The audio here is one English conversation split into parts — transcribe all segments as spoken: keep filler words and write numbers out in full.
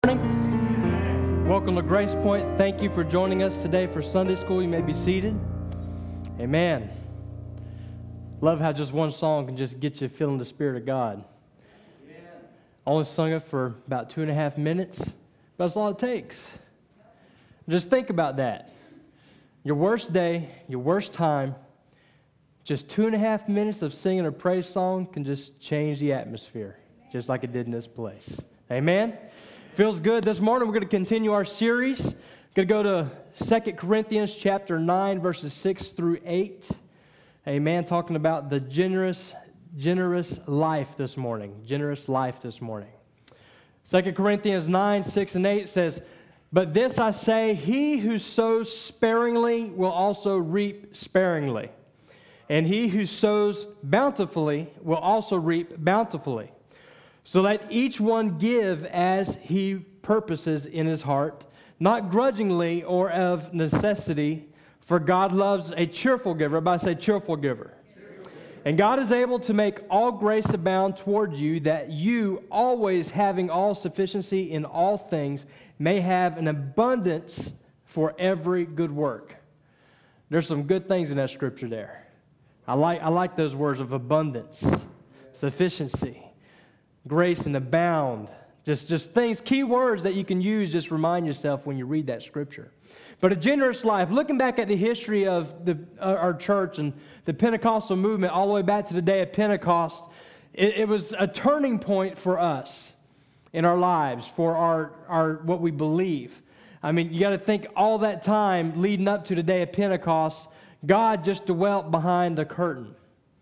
morning. Welcome to Grace Point. Thank you for joining us today for Sunday school. You may be seated. Amen. Love how just one song can just get you feeling the Spirit of God. Amen. Only sung it for about two and a half minutes, but that's all it takes. Just think about that. Your worst day, your worst time, just two and a half minutes of singing a praise song can just change the atmosphere, just like it did in this place. Amen? Feels good. This morning we're going to continue our series. We're going to go to Second Corinthians chapter nine, verses six through eight. Amen. Talking about the generous, generous life this morning. Generous life this morning. Second Corinthians nine, six and eight says, "But this I say, he who sows sparingly will also reap sparingly. And he who sows bountifully will also reap bountifully. So let each one give as he purposes in his heart, not grudgingly or of necessity, for God loves a cheerful giver." Everybody say cheerful giver. Cheerful. "And God is able to make all grace abound toward you, that you, always having all sufficiency in all things, may have an abundance for every good work." There's some good things in that scripture there. I like, I like those words of abundance, sufficiency, grace and abound. Just, just things, key words that you can use, just remind yourself when you read that scripture. But a generous life, looking back at the history of the, uh, our church and the Pentecostal movement all the way back to the day of Pentecost, it, it was a turning point for us in our lives, for our, our what we believe. I mean, you got to think all that time leading up to the day of Pentecost, God just dwelt behind the curtain.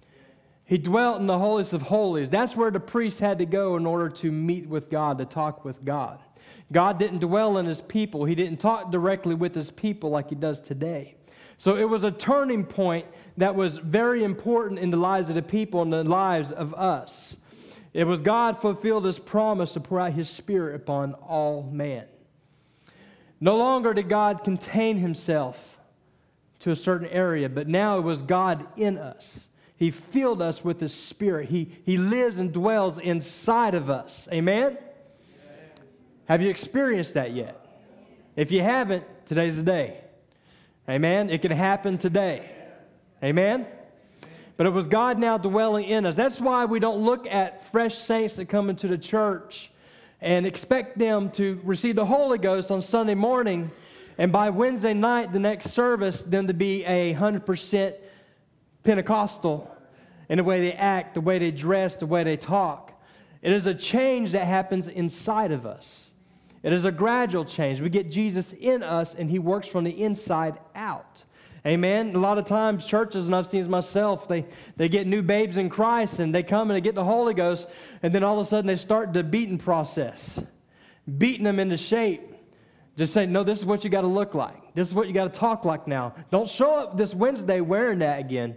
He dwelt in the holiest of holies. That's where the priest had to go in order to meet with God, to talk with God. God didn't dwell in his people. He didn't talk directly with his people like he does today. So it was a turning point that was very important in the lives of the people and the lives of us. It was God fulfilled his promise to pour out his Spirit upon all man. No longer did God contain himself to a certain area, but now it was God in us. He filled us with his Spirit. He, he lives and dwells inside of us. Amen? Amen? Have you experienced that yet? If you haven't, today's the day. Amen? It can happen today. Amen? But it was God now dwelling in us. That's why we don't look at fresh saints that come into the church and expect them to receive the Holy Ghost on Sunday morning, and by Wednesday night, the next service, them to be a one hundred percent Pentecostal in the way they act, the way they dress, the way they talk. It is a change that happens inside of us. It is a gradual change. We get Jesus in us, and he works from the inside out. Amen? A lot of times, churches, and I've seen this myself, they, they get new babes in Christ, and they come and they get the Holy Ghost, and then all of a sudden they start the beating process, beating them into shape. Just saying, no, this is what you got to look like. This is what you got to talk like now. Don't show up this Wednesday wearing that again.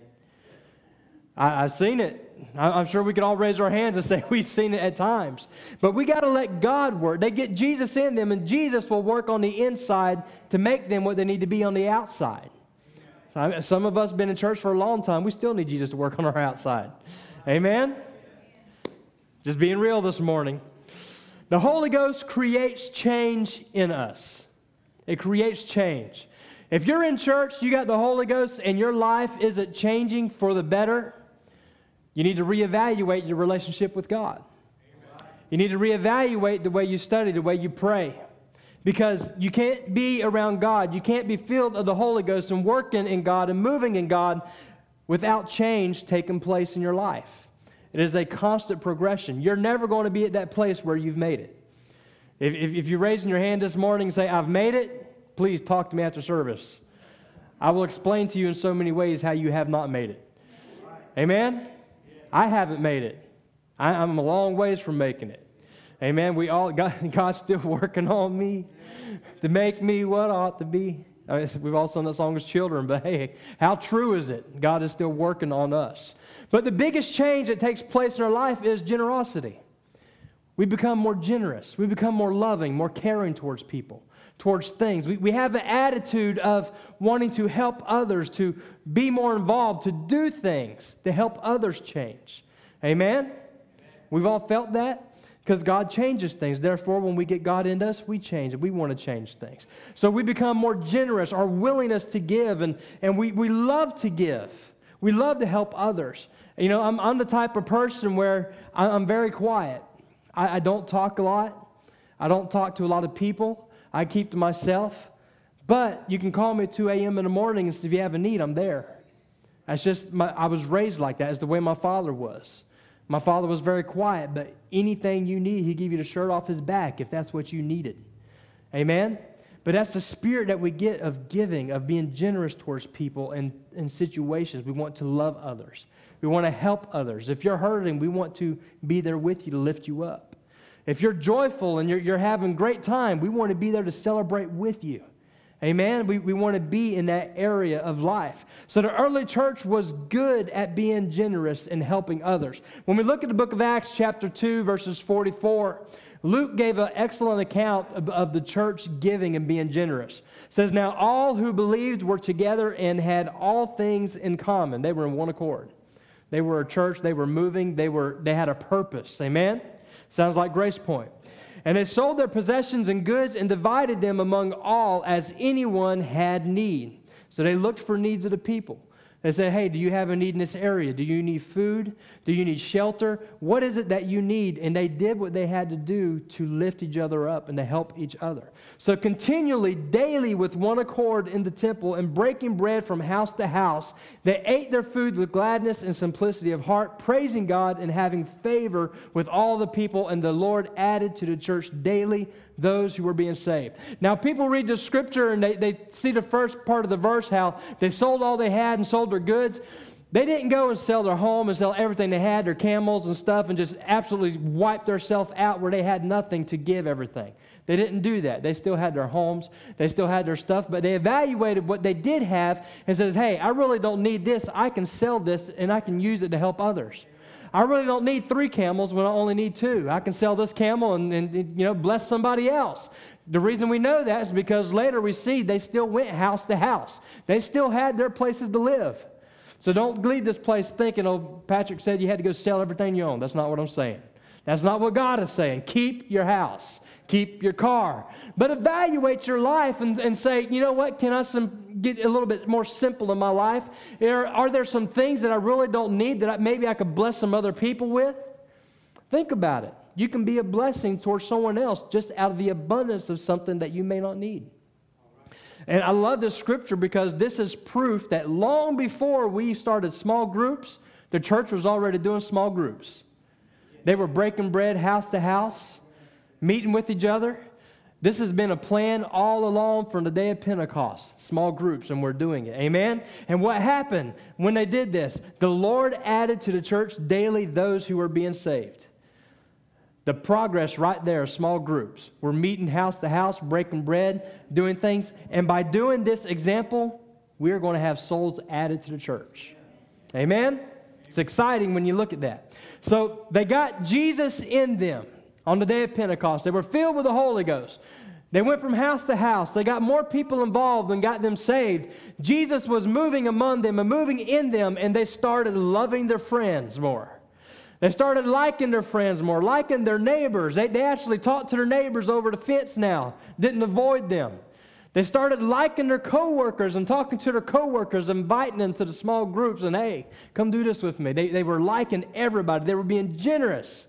I, I've seen it. I, I'm sure we can all raise our hands and say we've seen it at times. But we got to let God work. They get Jesus in them, and Jesus will work on the inside to make them what they need to be on the outside. So I, some of us have been in church for a long time. We still need Jesus to work on our outside. Amen? Just being real this morning. The Holy Ghost creates change in us. It creates change. If you're in church, you got the Holy Ghost, and your life isn't changing for the better, you need to reevaluate your relationship with God. Amen. You need to reevaluate the way you study, the way you pray. Because you can't be around God, you can't be filled of the Holy Ghost and working in God and moving in God without change taking place in your life. It is a constant progression. You're never going to be at that place where you've made it. If, if, if you're raising your hand this morning and say, "I've made it," please talk to me after service. I will explain to you in so many ways how you have not made it. Amen? I haven't made it. I, I'm a long ways from making it. Amen? We all, God, God's still working on me to make me what I ought to be. I mean, we've all sung that song as children, but hey, how true is it? God is still working on us. But the biggest change that takes place in our life is generosity. We become more generous. We become more loving, more caring towards people, towards things. We, we have an attitude of wanting to help others, to be more involved, to do things to help others change. Amen? Amen. We've all felt that. Because God changes things. Therefore, when we get God into us, we change, and we want to change things. So we become more generous, our willingness to give, and, and we, we love to give. We love to help others. You know, I'm, I'm the type of person where I, I'm very quiet. I, I don't talk a lot. I don't talk to a lot of people. I keep to myself. But you can call me at two a.m. in the morning, and if you have a need, I'm there. That's just, my, I was raised like that. It's the way my father was. My father was very quiet, but anything you need, he'd give you the shirt off his back if that's what you needed. Amen? But that's the spirit that we get of giving, of being generous towards people and in situations. We want to love others. We want to help others. If you're hurting, we want to be there with you to lift you up. If you're joyful and you're, you're having a great time, we want to be there to celebrate with you. Amen? We, we want to be in that area of life. So the early church was good at being generous and helping others. When we look at the book of Acts chapter two, verses forty-four, Luke gave an excellent account of, of the church giving and being generous. It says, now all who believed were together and had all things in common. They were in one accord. They were a church. They were moving. They were. They had a purpose. Amen? Sounds like Grace Point. And they sold their possessions and goods and divided them among all as anyone had need. So they looked for needs of the people. They said, hey, do you have a need in this area? Do you need food? Do you need shelter? What is it that you need? And they did what they had to do to lift each other up and to help each other. So continually, daily, with one accord in the temple and breaking bread from house to house, they ate their food with gladness and simplicity of heart, praising God and having favor with all the people. And the Lord added to the church daily those who were being saved. Now, people read the scripture and they, they see the first part of the verse, how they sold all they had and sold their goods. They didn't go and sell their home and sell everything they had, their camels and stuff, and just absolutely wipe themselves out where they had nothing to give everything. They didn't do that. They still had their homes. They still had their stuff, but they evaluated what they did have and says, hey, I really don't need this. I can sell this and I can use it to help others. I really don't need three camels when I only need two. I can sell this camel and, and you know, bless somebody else. The reason we know that is because later we see they still went house to house. They still had their places to live. So don't leave this place thinking, oh, Patrick said you had to go sell everything you own. That's not what I'm saying. That's not what God is saying. Keep your house. Keep your car. But evaluate your life and, and say, you know what, can I some, get a little bit more simple in my life? Are, are there some things that I really don't need that I, maybe I could bless some other people with? Think about it. You can be a blessing towards someone else just out of the abundance of something that you may not need. And I love this scripture because this is proof that long before we started small groups, the church was already doing small groups. They were breaking bread house to house, meeting with each other. This has been a plan all along from the day of Pentecost, small groups, and we're doing it. Amen? And what happened when they did this? The Lord added to the church daily those who were being saved. The progress right there, small groups. We're meeting house to house, breaking bread, doing things. And by doing this example, we are going to have souls added to the church. Amen? It's exciting when you look at that. So they got Jesus in them on the day of Pentecost. They were filled with the Holy Ghost. They went from house to house. They got more people involved and got them saved. Jesus was moving among them and moving in them, and they started loving their friends more. They started liking their friends more, liking their neighbors. They, they actually talked to their neighbors over the fence now, didn't avoid them. They started liking their coworkers and talking to their coworkers, inviting them to the small groups, and hey, come do this with me. They, they were liking everybody. They were being generous.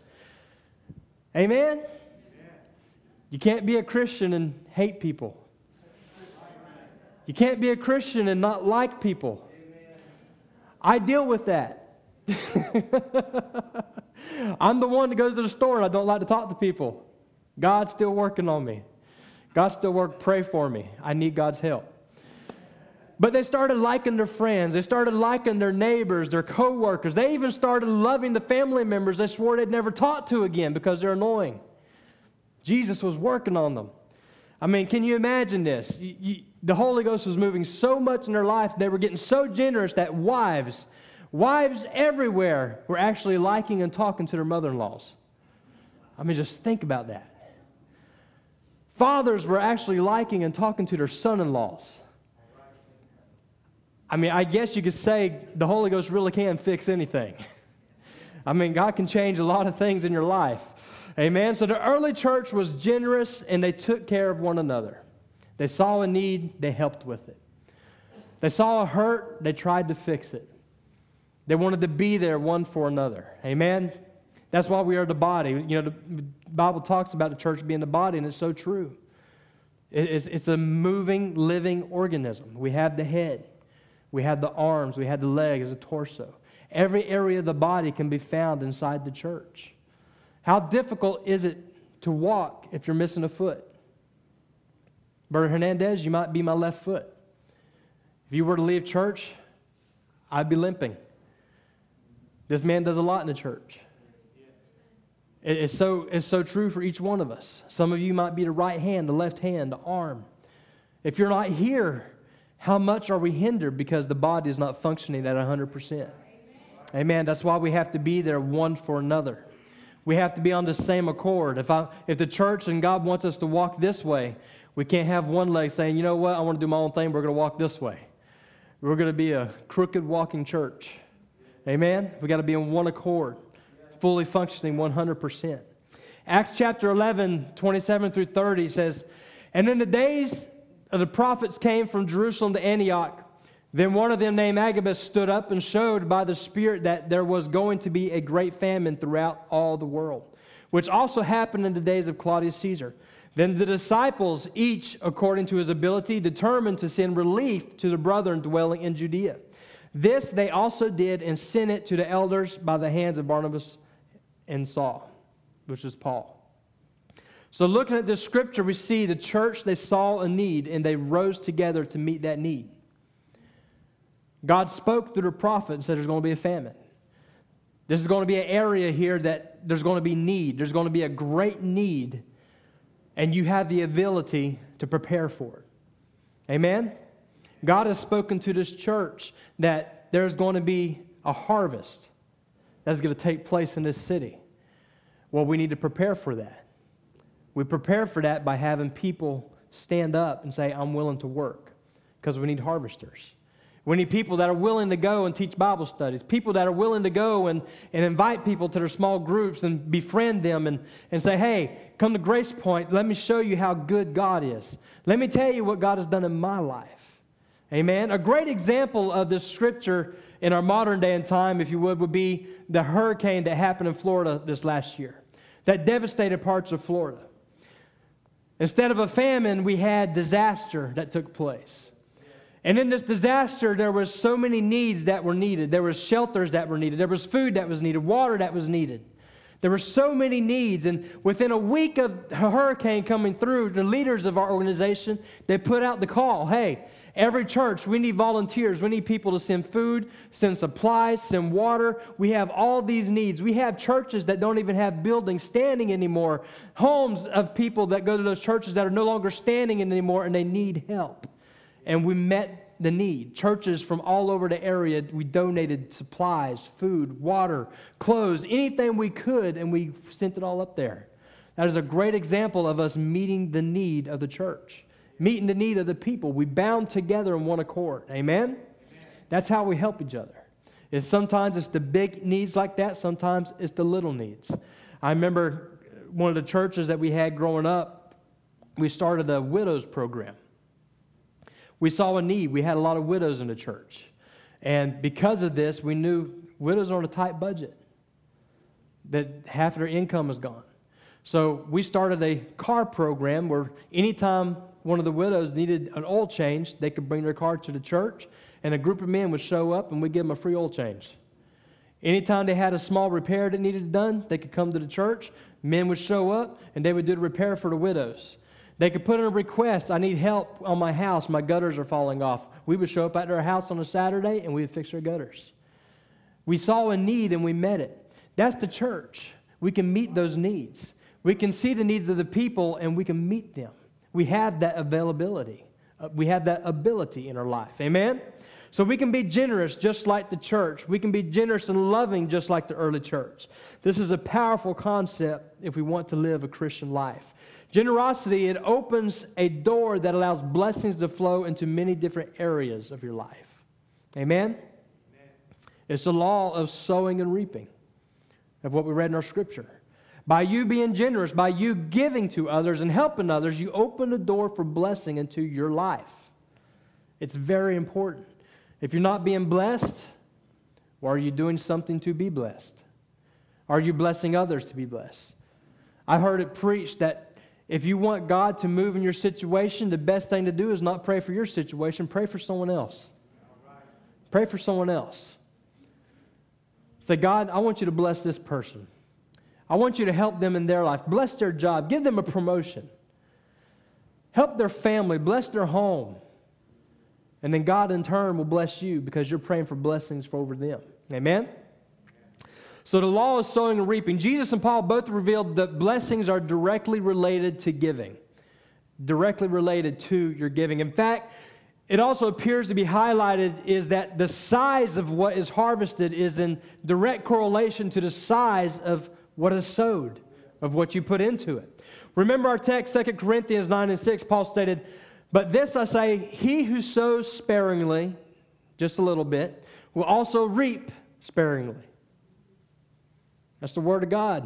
Amen? Amen? You can't be a Christian and hate people. You can't be a Christian and not like people. Amen. I deal with that. I'm the one that goes to the store and I don't like to talk to people. God's still working on me. God still work. Pray for me. I need God's help. But they started liking their friends. They started liking their neighbors, their co-workers. They even started loving the family members they swore they'd never talk to again because they're annoying. Jesus was working on them. I mean, can you imagine this? You, you, the Holy Ghost was moving so much in their life. They were getting so generous that wives, wives everywhere were actually liking and talking to their mother-in-laws. I mean, just think about that. Fathers were actually liking and talking to their son-in-laws. I mean, I guess you could say the Holy Ghost really can fix anything. I mean, God can change a lot of things in your life. Amen. So the early church was generous and they took care of one another. They saw a need, they helped with it. They saw a hurt, they tried to fix it. They wanted to be there one for another. Amen. That's why we are the body. You know, the Bible talks about the church being the body, and it's so true. It's, it's a moving, living organism. We have the head. We have the arms. We have the legs, the torso. Every area of the body can be found inside the church. How difficult is it to walk if you're missing a foot? Brother Hernandez, you might be my left foot. If you were to leave church, I'd be limping. This man does a lot in the church. It's so, it's so true for each one of us. Some of you might be the right hand, the left hand, the arm. If you're not here, how much are we hindered because the body is not functioning at one hundred percent? Amen. Amen. That's why we have to be there one for another. We have to be on the same accord. If I, if the church and God wants us to walk this way, we can't have one leg saying, you know what, I want to do my own thing, we're going to walk this way. We're going to be a crooked walking church. Amen? We got to be in one accord, fully functioning one hundred percent. Acts chapter eleven, twenty-seven through thirty says, and in the days of the prophets came from Jerusalem to Antioch, then one of them named Agabus stood up and showed by the Spirit that there was going to be a great famine throughout all the world, which also happened in the days of Claudius Caesar. Then the disciples, each according to his ability, determined to send relief to the brethren dwelling in Judea. This they also did and sent it to the elders by the hands of Barnabas and Saul, which is Paul. So looking at this scripture, we see the church, they saw a need and they rose together to meet that need. God spoke through the prophet and said there's going to be a famine. This is going to be an area here that there's going to be need. There's going to be a great need, and you have the ability to prepare for it. Amen? God has spoken to this church that there's going to be a harvest that's going to take place in this city. Well, we need to prepare for that. We prepare for that by having people stand up and say, I'm willing to work, because we need harvesters. We need people that are willing to go and teach Bible studies, people that are willing to go and, and invite people to their small groups and befriend them and, and say, hey, come to Grace Point, let me show you how good God is. Let me tell you what God has done in my life. Amen. A great example of this scripture in our modern day and time, if you would, would be the hurricane that happened in Florida this last year that devastated parts of Florida. Instead of a famine, we had disaster that took place. And in this disaster, there was so many needs that were needed. There was shelters that were needed. There was food that was needed, water that was needed. There were so many needs. And within a week of a hurricane coming through, the leaders of our organization, they put out the call, hey, every church, we need volunteers. We need people to send food, send supplies, send water. We have all these needs. We have churches that don't even have buildings standing anymore, homes of people that go to those churches that are no longer standing anymore, and they need help. And we met the need. Churches from all over the area, we donated supplies, food, water, clothes, anything we could, and we sent it all up there. That is a great example of us meeting the need of the church, meeting the need of the people. We bound together in one accord. Amen? Amen. That's how we help each other. And sometimes it's the big needs like that. Sometimes it's the little needs. I remember one of the churches that we had growing up, we started a widows program. We saw a need. We had a lot of widows in the church. And because of this, we knew widows are on a tight budget, that half of their income is gone. So we started a car program where anytime one of the widows needed an oil change, they could bring their car to the church, and a group of men would show up, and we'd give them a free oil change. Anytime they had a small repair that needed done, they could come to the church, men would show up, and they would do the repair for the widows. They could put in a request, I need help on my house, my gutters are falling off. We would show up at their house on a Saturday and we would fix their gutters. We saw a need and we met it. That's the church. We can meet those needs. We can see the needs of the people and we can meet them. We have that availability. Uh, we have that ability in our life. Amen? So we can be generous just like the church. We can be generous and loving just like the early church. This is a powerful concept if we want to live a Christian life. Generosity, it opens a door that allows blessings to flow into many different areas of your life. Amen? Amen? It's the law of sowing and reaping, of what we read in our scripture. By you being generous, by you giving to others and helping others, you open the door for blessing into your life. It's very important. If you're not being blessed, or are you doing something to be blessed? Are you blessing others to be blessed? I heard it preached that if you want God to move in your situation, the best thing to do is not pray for your situation, pray for someone else. Pray for someone else. Say, God, I want you to bless this person. I want you to help them in their life. Bless their job. Give them a promotion. Help their family. Bless their home. And then God in turn will bless you because you're praying for blessings for over them. Amen? So the law is sowing and reaping. Jesus and Paul both revealed that blessings are directly related to giving. Directly related to your giving. In fact, it also appears to be highlighted is that the size of what is harvested is in direct correlation to the size of what is sowed, of what you put into it. Remember our text, Second Corinthians nine and six, Paul stated, "But this I say, he who sows sparingly, just a little bit, will also reap sparingly." That's the word of God.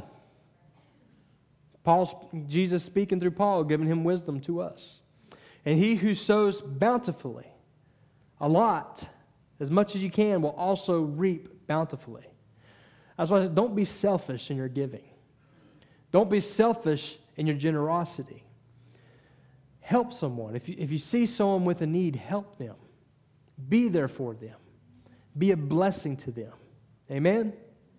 Paul, Jesus speaking through Paul, giving him wisdom to us. And he who sows bountifully, a lot, as much as you can, will also reap bountifully. That's why I said, don't be selfish in your giving. Don't be selfish in your generosity. Help someone. If you, if you see someone with a need, help them. Be there for them. Be a blessing to them. Amen?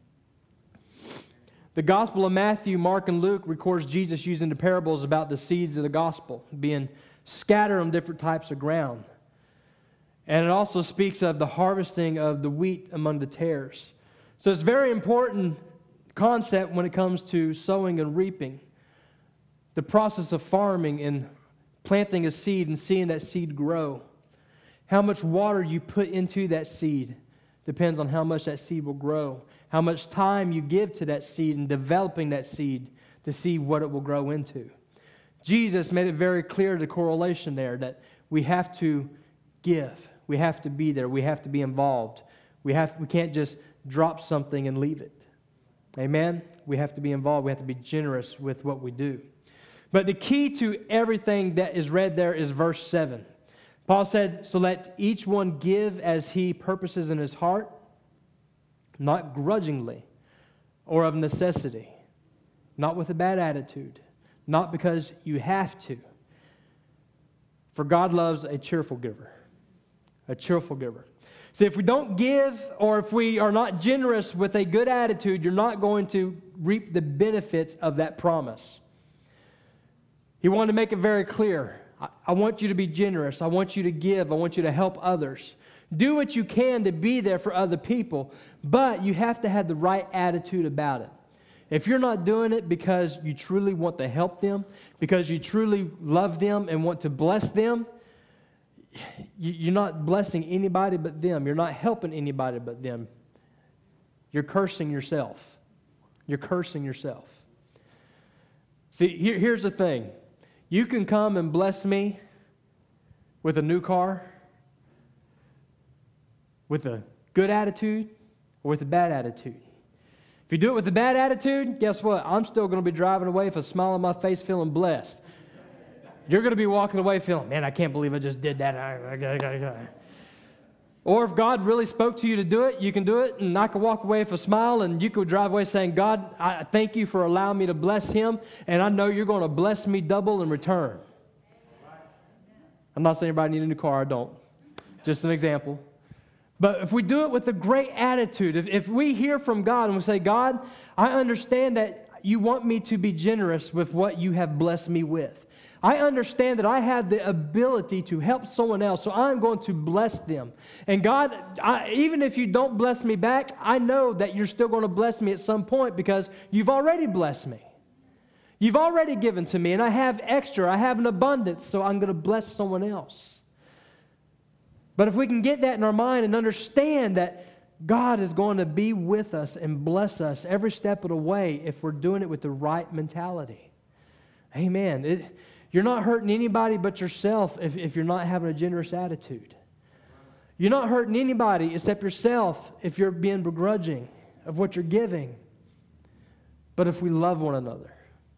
The Gospel of Matthew, Mark, and Luke records Jesus using the parables about the seeds of the gospel being scattered on different types of ground. And it also speaks of the harvesting of the wheat among the tares. So it's a very important concept when it comes to sowing and reaping. The process of farming and planting a seed and seeing that seed grow. How much water you put into that seed depends on how much that seed will grow. How much time you give to that seed and developing that seed to see what it will grow into. Jesus made it very clear, the correlation there, that we have to give. We have to be there. We have to be involved. We have, we can't just drop something and leave it. Amen? We have to be involved. We have to be generous with what we do. But the key to everything that is read there is verse seven. Paul said, "So let each one give as he purposes in his heart, not grudgingly or of necessity, not with a bad attitude, not because you have to. For God loves a cheerful giver." A cheerful giver. See, if we don't give or if we are not generous with a good attitude, you're not going to reap the benefits of that promise. He wanted to make it very clear. I, I want you to be generous. I want you to give. I want you to help others. Do what you can to be there for other people, but you have to have the right attitude about it. If you're not doing it because you truly want to help them, because you truly love them and want to bless them, you're not blessing anybody but them. You're not helping anybody but them. You're cursing yourself. You're cursing yourself. See, here, here's the thing. You can come and bless me with a new car, with a good attitude, or with a bad attitude. If you do it with a bad attitude, guess what? I'm still going to be driving away with a smile on my face feeling blessed. You're going to be walking away feeling, man, I can't believe I just did that. Or if God really spoke to you to do it, you can do it, and I can walk away with a smile, and you could drive away saying, God, I thank you for allowing me to bless him, and I know you're going to bless me double in return. I'm not saying everybody needs a new car. I don't. Just an example. But if we do it with a great attitude, if, if we hear from God and we say, God, I understand that you want me to be generous with what you have blessed me with. I understand that I have the ability to help someone else, so I'm going to bless them. And God, I, even if you don't bless me back, I know that you're still going to bless me at some point because you've already blessed me. You've already given to me, and I have extra. I have an abundance, so I'm going to bless someone else. But if we can get that in our mind and understand that God is going to be with us and bless us every step of the way if we're doing it with the right mentality. Amen. It, you're not hurting anybody but yourself if, if you're not having a generous attitude. You're not hurting anybody except yourself if you're being begrudging of what you're giving. but if we love one another,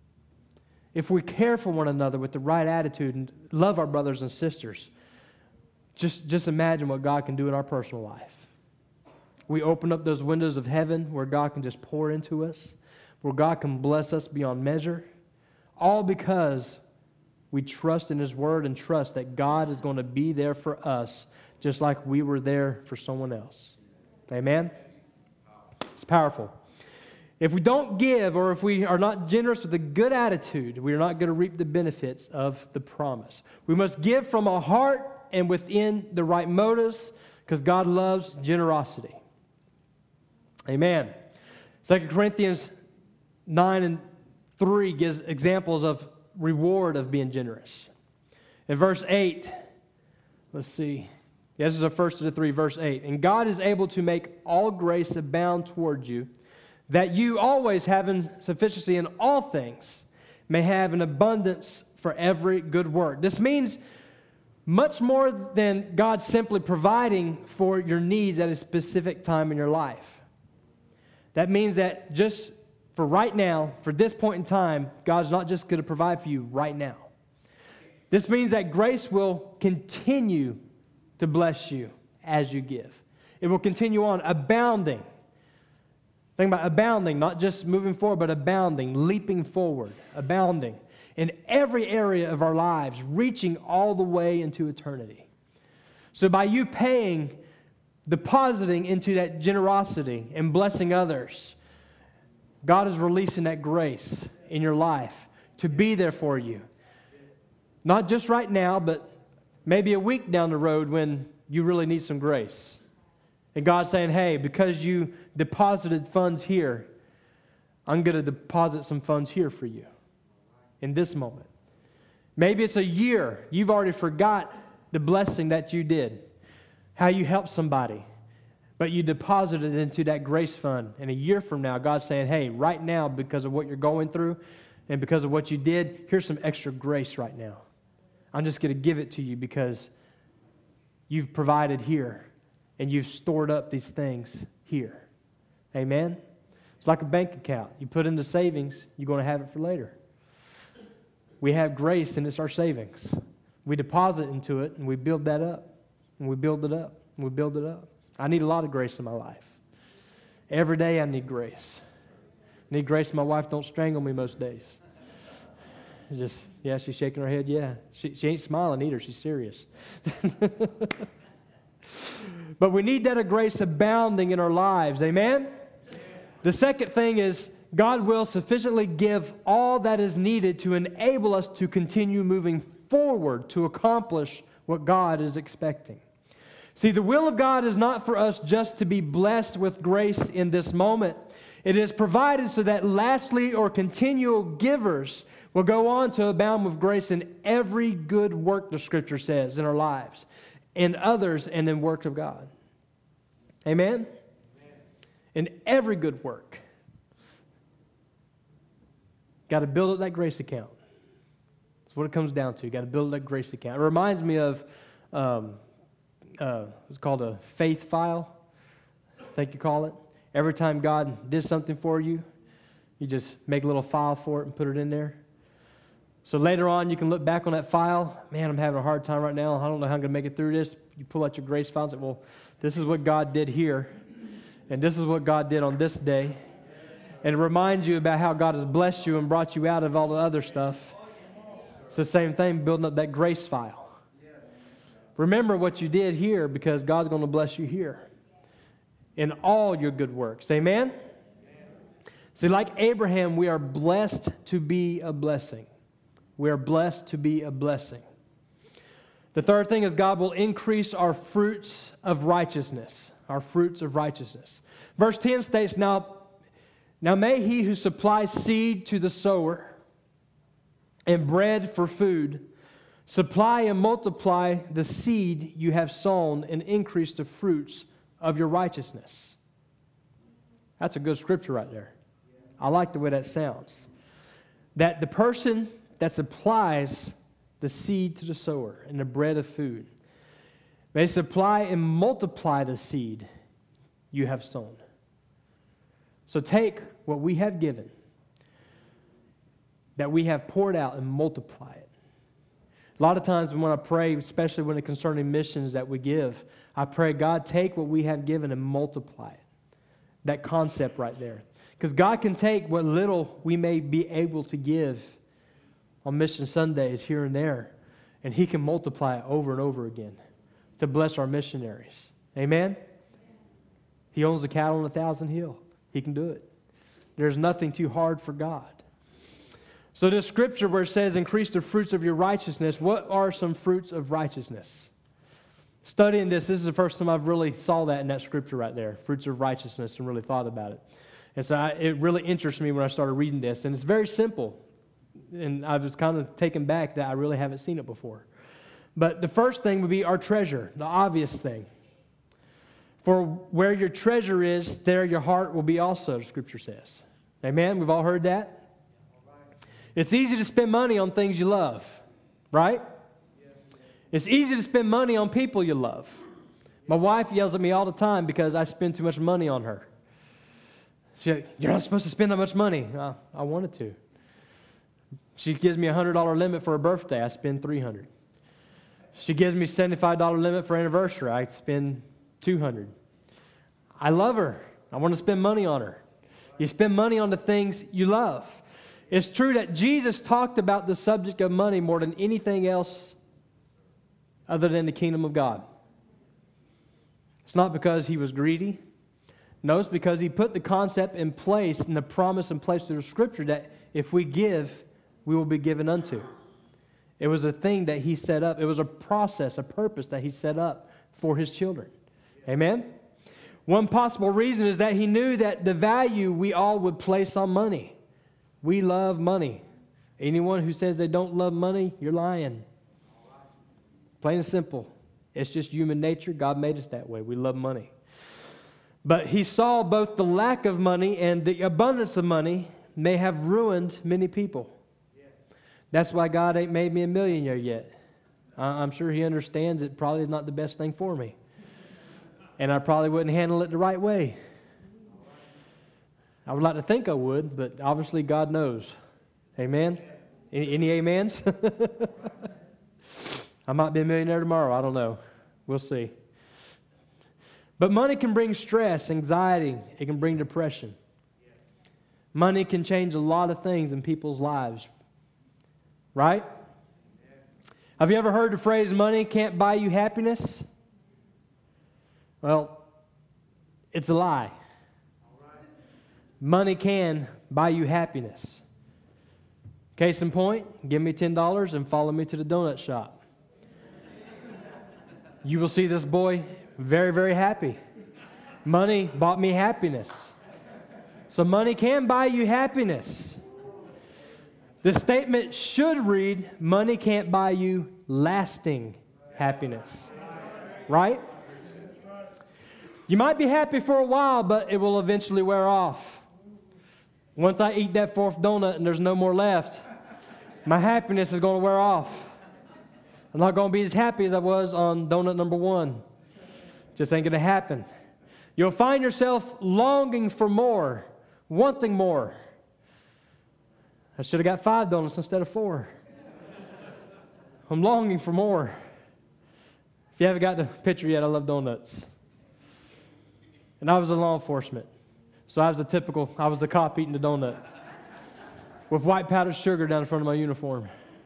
if we care for one another with the right attitude and love our brothers and sisters, just, just imagine what God can do in our personal life. We open up those windows of heaven where God can just pour into us, where God can bless us beyond measure, all because we trust in His Word and trust that God is going to be there for us just like we were there for someone else. Amen? It's powerful. If we don't give, or if we are not generous with a good attitude, we are not going to reap the benefits of the promise. We must give from our heart and within the right motives, because God loves generosity. Amen. Second Corinthians nine and three gives examples of reward of being generous. In verse eight, let's see. This is the first of the three, verse eight. And God is able to make all grace abound toward you, that you always, having sufficiency in all things, may have an abundance for every good work. This means much more than God simply providing for your needs at a specific time in your life. That means that just for right now, for this point in time, God's not just going to provide for you right now. This means that grace will continue to bless you as you give. It will continue on abounding. Think about abounding, not just moving forward, but abounding, leaping forward, abounding in every area of our lives, reaching all the way into eternity. So by you paying, depositing into that generosity and blessing others, God is releasing that grace in your life to be there for you. Not just right now, but maybe a week down the road when you really need some grace. And God's saying, hey, because you deposited funds here, I'm going to deposit some funds here for you in this moment. Maybe it's a year. You've already forgot the blessing that you did, how you helped somebody, but you deposited it into that grace fund. And a year from now, God's saying, hey, right now, because of what you're going through and because of what you did, here's some extra grace right now. I'm just going to give it to you because you've provided here. And you've stored up these things here. Amen? It's like a bank account. You put in the savings, you're going to have it for later. We have grace, and it's our savings. We deposit into it, and we build that up. And we build it up. And we build it up. I need a lot of grace in my life. Every day I need grace. I need grace my wife don't strangle me most days. Just, yeah, she's shaking her head, yeah. She, she ain't smiling either. She's serious. But we need that of grace abounding in our lives. Amen? Amen? The second thing is God will sufficiently give all that is needed to enable us to continue moving forward to accomplish what God is expecting. See, the will of God is not for us just to be blessed with grace in this moment. It is provided so that lastly or continual givers will go on to abound with grace in every good work, the Scripture says, in our lives, in others, and in work of God. Amen? Amen? In every good work. Got to build up that grace account. That's what it comes down to. Got to build that grace account. It reminds me of, um, uh, it's called a faith file, I think you call it. Every time God did something for you, you just make a little file for it and put it in there. So later on, you can look back on that file. Man, I'm having a hard time right now. I don't know how I'm going to make it through this. You pull out your grace file and say, well, this is what God did here. And this is what God did on this day. And it reminds you about how God has blessed you and brought you out of all the other stuff. It's the same thing, building up that grace file. Remember what you did here because God's going to bless you here in all your good works. Amen? See, like Abraham, we are blessed to be a blessing. We are blessed to be a blessing. The third thing is God will increase our fruits of righteousness. Our fruits of righteousness. Verse ten states, Now, now may he who supplies seed to the sower and bread for food supply and multiply the seed you have sown and increase the fruits of your righteousness. That's a good scripture right there. I like the way that sounds. That the person that supplies the seed to the sower and the bread of food may supply and multiply the seed you have sown. So take what we have given that we have poured out and multiply it. A lot of times when I pray, especially when it concerning missions that we give, I pray, God, take what we have given and multiply it. That concept right there. Because God can take what little we may be able to give on Mission Sundays here and there, and He can multiply it over and over again to bless our missionaries. Amen? He owns the cattle on a thousand hill. He can do it. There's nothing too hard for God. So this scripture where it says, increase the fruits of your righteousness, what are some fruits of righteousness? Studying this, this is the first time I've really saw that in that scripture right there, fruits of righteousness, and really thought about it. And so I, it really interests me when I started reading this. And it's very simple. And I was kind of taken back that I really haven't seen it before. But the first thing would be our treasure, the obvious thing. For where your treasure is, there your heart will be also, the scripture says. Amen? We've all heard that? It's easy to spend money on things you love, right? It's easy to spend money on people you love. My wife yells at me all the time because I spend too much money on her. She, you're not supposed to spend that much money. I, I wanted to. She gives me a one hundred dollars limit for her birthday. I spend three hundred dollars. She gives me a seventy-five dollars limit for anniversary. I spend two hundred dollars. I love her. I want to spend money on her. You spend money on the things you love. It's true that Jesus talked about the subject of money more than anything else other than the kingdom of God. It's not because He was greedy. No, it's because He put the concept in place and the promise in place through the scripture that if we give, we will be given unto. It was a thing that He set up. It was a process, a purpose that He set up for His children. Amen? One possible reason is that He knew that the value we all would place on money. We love money. Anyone who says they don't love money, you're lying. Plain and simple. It's just human nature. God made us that way. We love money. But He saw both the lack of money and the abundance of money may have ruined many people. That's why God ain't made me a millionaire yet. I'm sure He understands it probably is not the best thing for me. And I probably wouldn't handle it the right way. I would like to think I would, but obviously God knows. Amen? Any, any amens? I might be a millionaire tomorrow. I don't know. We'll see. But money can bring stress, anxiety. It can bring depression. Money can change a lot of things in people's lives. Right? Have you ever heard the phrase, money can't buy you happiness? Well, it's a lie. Money can buy you happiness. Case in point, give me ten dollars and follow me to the donut shop. You will see this boy very, very happy. Money bought me happiness. So money can buy you happiness. The statement should read, money can't buy you lasting happiness. Right? You might be happy for a while, but it will eventually wear off. Once I eat that fourth donut and there's no more left, my happiness is going to wear off. I'm not going to be as happy as I was on donut number one. Just ain't going to happen. You'll find yourself longing for more, wanting more. I should have got five donuts instead of four. I'm longing for more. If you haven't got the picture yet, I love donuts. And I was in law enforcement. So I was a typical, I was the cop eating the donut with white powdered sugar down in front of my uniform.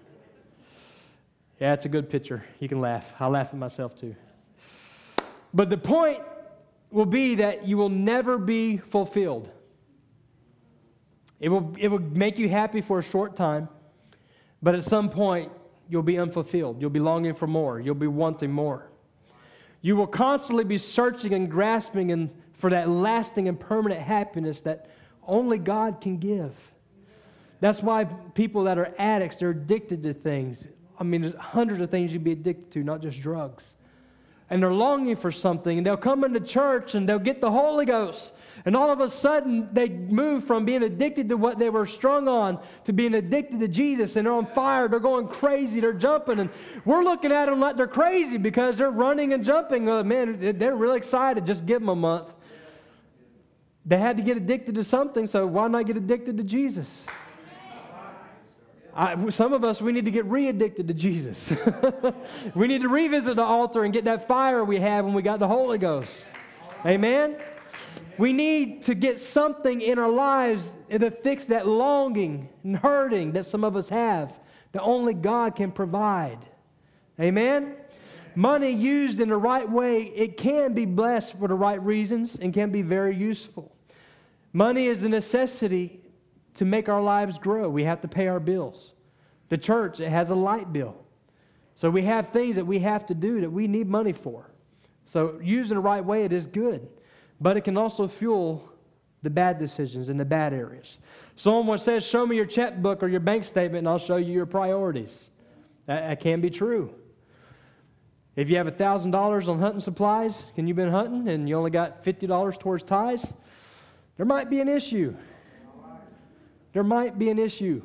Yeah, it's a good picture. You can laugh. I laugh at myself too. But the point will be that you will never be fulfilled. It will, it will make you happy for a short time, but at some point, you'll be unfulfilled. You'll be longing for more. You'll be wanting more. You will constantly be searching and grasping and for that lasting and permanent happiness that only God can give. That's why people that are addicts, they're addicted to things. I mean, there's hundreds of things you'd be addicted to, not just drugs. And they're longing for something, and they'll come into church and they'll get the Holy Ghost. And all of a sudden, they move from being addicted to what they were strung on to being addicted to Jesus, and they're on fire, they're going crazy, they're jumping, and we're looking at them like they're crazy because they're running and jumping. Uh, man, they're really excited. Just give them a month. They had to get addicted to something, so why not get addicted to Jesus? I, some of us, we need to get re-addicted to Jesus. We need to revisit the altar and get that fire we had when we got the Holy Ghost. Amen? We need to get something in our lives to fix that longing and hurting that some of us have that only God can provide. Amen? Money used in the right way, it can be blessed for the right reasons and can be very useful. Money is a necessity to make our lives grow. We have to pay our bills. The church, it has a light bill. So we have things that we have to do that we need money for. So used in the right way, it is good. But it can also fuel the bad decisions in the bad areas. Someone says, show me your checkbook or your bank statement and I'll show you your priorities. That, that can be true. If you have one thousand dollars on hunting supplies and you've been hunting and you only got fifty dollars towards ties, there might be an issue. There might be an issue.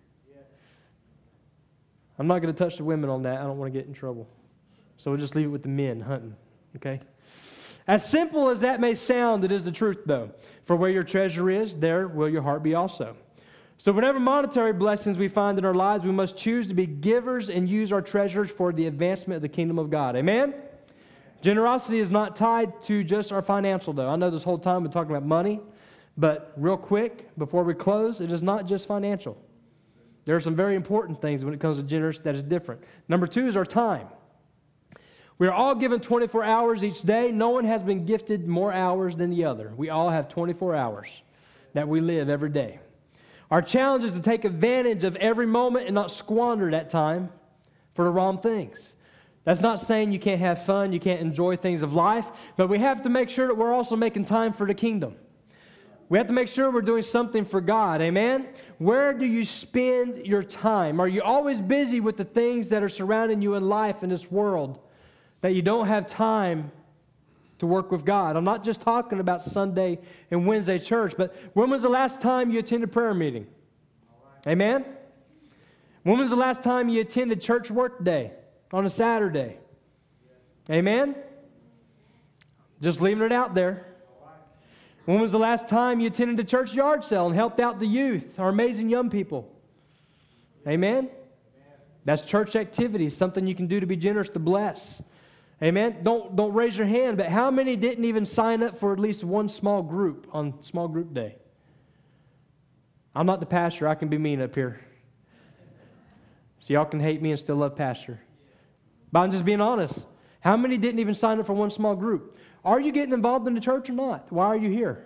I'm not going to touch the women on that. I don't want to get in trouble. So we'll just leave it with the men hunting, okay? As simple as that may sound, it is the truth, though. For where your treasure is, there will your heart be also. So whatever monetary blessings we find in our lives, we must choose to be givers and use our treasures for the advancement of the kingdom of God. Amen? Generosity is not tied to just our financial, though. I know this whole time we're talking about money. But real quick, before we close, it is not just financial. There are some very important things when it comes to generosity that is different. Number two is our time. We are all given twenty-four hours each day. No one has been gifted more hours than the other. We all have twenty-four hours that we live every day. Our challenge is to take advantage of every moment and not squander that time for the wrong things. That's not saying you can't have fun, you can't enjoy things of life, but we have to make sure that we're also making time for the kingdom. We have to make sure we're doing something for God, amen? Where do you spend your time? Are you always busy with the things that are surrounding you in life in this world that you don't have time to work with God? I'm not just talking about Sunday and Wednesday church, but when was the last time you attended a prayer meeting? Amen? When was the last time you attended church work day on a Saturday? Amen? Just leaving it out there. When was the last time you attended a church yard sale and helped out the youth, our amazing young people? Amen? That's church activities, something you can do to be generous, to bless. Amen? Don't, don't raise your hand, but how many didn't even sign up for at least one small group on small group day? I'm not the pastor. I can be mean up here. So y'all can hate me and still love pastor. But I'm just being honest. How many didn't even sign up for one small group? Are you getting involved in the church or not? Why are you here?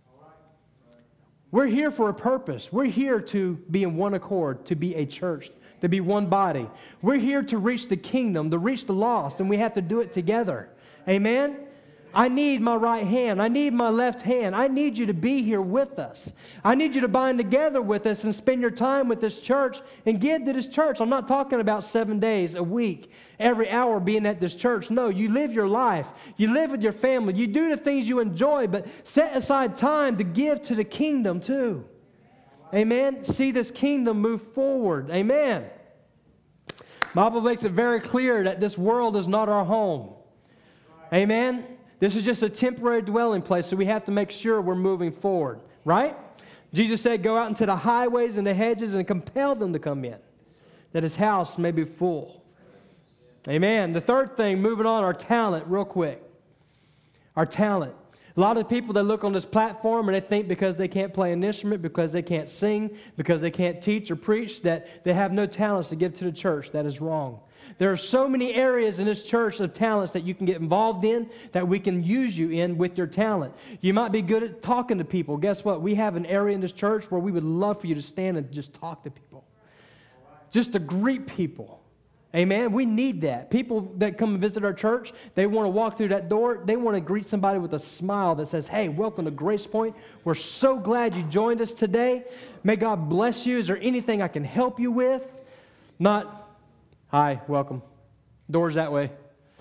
We're here for a purpose. We're here to be in one accord, to be a church, to be one body. We're here to reach the kingdom, to reach the lost, and we have to do it together. Amen? I need my right hand. I need my left hand. I need you to be here with us. I need you to bind together with us and spend your time with this church and give to this church. I'm not talking about seven days a week, every hour being at this church. No, you live your life. You live with your family. You do the things you enjoy, but set aside time to give to the kingdom too. Amen? See this kingdom move forward. Amen? Bible makes it very clear that this world is not our home. Amen? This is just a temporary dwelling place, so we have to make sure we're moving forward, right? Jesus said, go out into the highways and the hedges and compel them to come in, that his house may be full. Amen. The third thing, moving on, our talent, real quick. Our talent. A lot of people that look on this platform and they think because they can't play an instrument, because they can't sing, because they can't teach or preach, that they have no talents to give to the church. That is wrong. There are so many areas in this church of talents that you can get involved in, that we can use you in with your talent. You might be good at talking to people. Guess what? We have an area in this church where we would love for you to stand and just talk to people. Just to greet people. Amen? We need that. People that come and visit our church, they want to walk through that door. They want to greet somebody with a smile that says, hey, welcome to Grace Point. We're so glad you joined us today. May God bless you. Is there anything I can help you with? Not... Hi, welcome. Doors that way.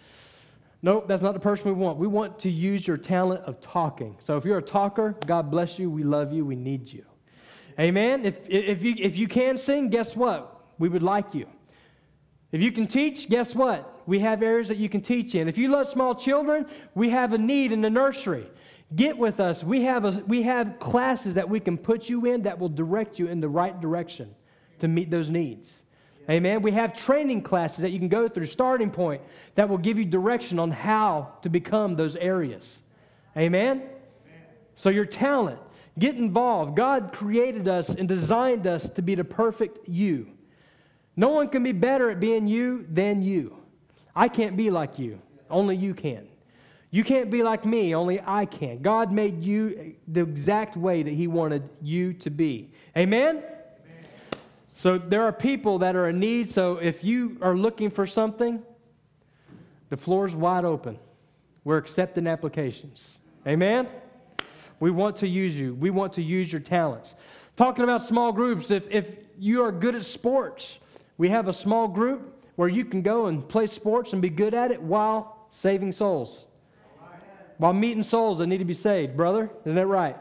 Nope, that's not the person we want. We want to use your talent of talking. So if you're a talker, God bless you. We love you. We need you. Amen? If, if, you, if you can sing, guess what? We would like you. If you can teach, guess what? We have areas that you can teach in. If you love small children, we have a need in the nursery. Get with us. We have, a, we have classes that we can put you in that will direct you in the right direction to meet those needs. Amen. We have training classes that you can go through, starting point, that will give you direction on how to become those areas. Amen. Amen. So your talent, get involved. God created us and designed us to be the perfect you. No one can be better at being you than you. I can't be like you. Only you can. You can't be like me. Only I can. God made you the exact way that He wanted you to be. Amen? Amen? So there are people that are in need. So if you are looking for something, the floor is wide open. We're accepting applications. Amen? We want to use you. We want to use your talents. Talking about small groups, if, if you are good at sports, we have a small group where you can go and play sports and be good at it while saving souls. While meeting souls that need to be saved, brother. Isn't that right?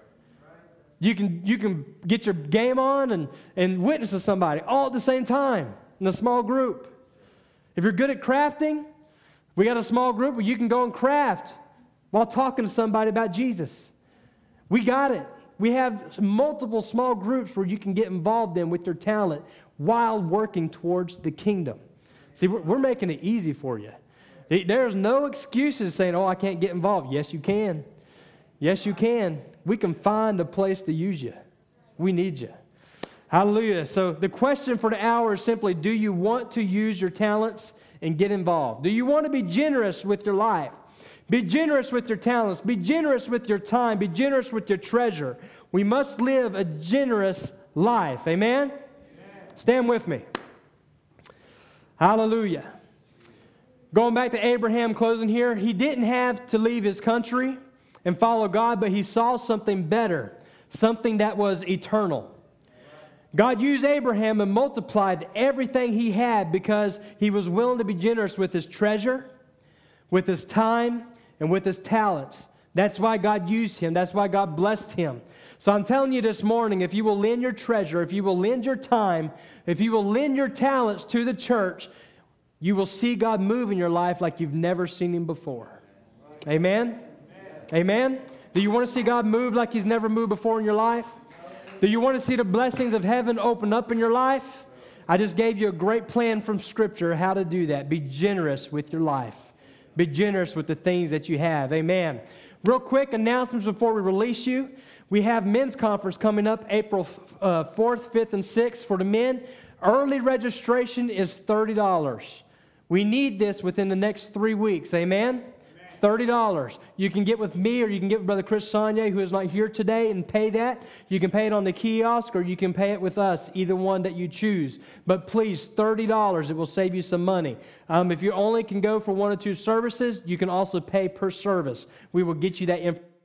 You can, you can get your game on and, and witness to somebody all at the same time in a small group. If you're good at crafting, we got a small group where you can go and craft while talking to somebody about Jesus. We got it. We have multiple small groups where you can get involved in with your talent while working towards the kingdom. See, we're, we're making it easy for you. There's no excuses saying, oh, I can't get involved. Yes, you can. Yes, you can. We can find a place to use you. We need you. Hallelujah. So the question for the hour is simply, do you want to use your talents and get involved? Do you want to be generous with your life? Be generous with your talents. Be generous with your time. Be generous with your treasure. We must live a generous life. Amen? Amen. Stand with me. Hallelujah. Going back to Abraham, closing here, he didn't have to leave his country and follow God, but he saw something better, something that was eternal. God used Abraham and multiplied everything he had because he was willing to be generous with his treasure, with his time, and with his talents. That's why God used him. That's why God blessed him. So I'm telling you this morning, if you will lend your treasure, if you will lend your time, if you will lend your talents to the church, you will see God move in your life like you've never seen Him before. Amen? Amen? Amen? Do you want to see God move like He's never moved before in your life? Do you want to see the blessings of heaven open up in your life? I just gave you a great plan from Scripture how to do that. Be generous with your life. Be generous with the things that you have. Amen. Real quick announcements before we release you. We have men's conference coming up April uh, fourth, fifth, and sixth for the men. Early registration is thirty dollars. We need this within the next three weeks. Amen? Amen. thirty dollars. You can get with me or you can get with Brother Chris Sonye, who is not here today, and pay that. You can pay it on the kiosk or you can pay it with us, either one that you choose. But please, thirty dollars. It will save you some money. Um, if you only can go for one or two services, you can also pay per service. We will get you that information.